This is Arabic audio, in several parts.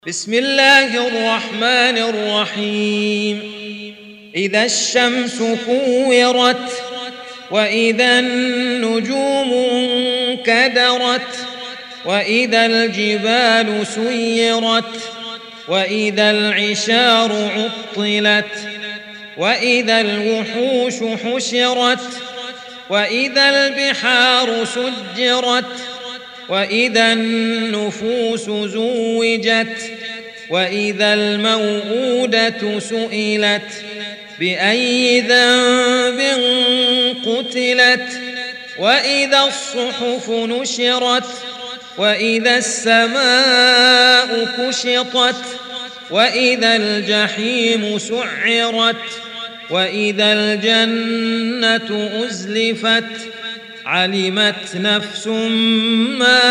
بسم الله الرحمن الرحيم. إذا الشمس كورت وإذا النجوم انكدرت وإذا الجبال سيرت وإذا العشار عطلت وإذا الوحوش حشرت وإذا البحار سجرت وإذا النفوس زوجت وإذا الموءودة سئلت بأي ذنب قتلت وإذا الصحف نشرت وإذا السماء كشطت وإذا الجحيم سعرت وإذا الجنة أزلفت علمت نفس ما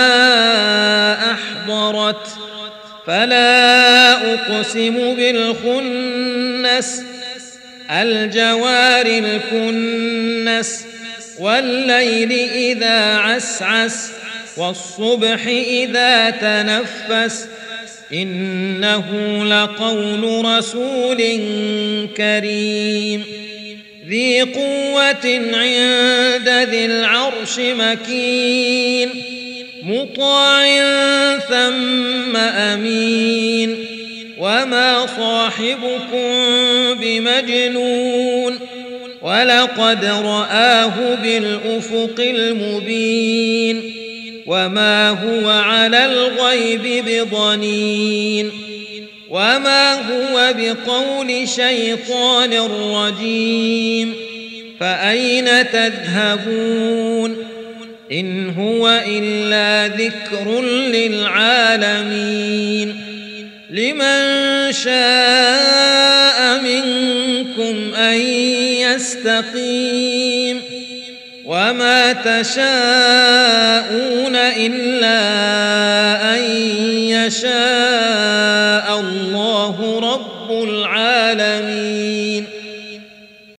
أحضرت فلا أقسم بالخنس الجوار الكنس والليل إذا عسعس والصبح إذا تنفس إنه لقول رسول كريم ذي قوة عند ذي العرش مكين مطاع ثم أمين وما صاحبكم بمجنون ولقد رآه بالأفق المبين وما هو على الغيب بضنين وما هو بقول شيطان رجيم فأين تذهبون إن هو إلا ذكر للعالمين لمن شاء منكم أن يستقيم وما تشاءون إلا أن يشاء الله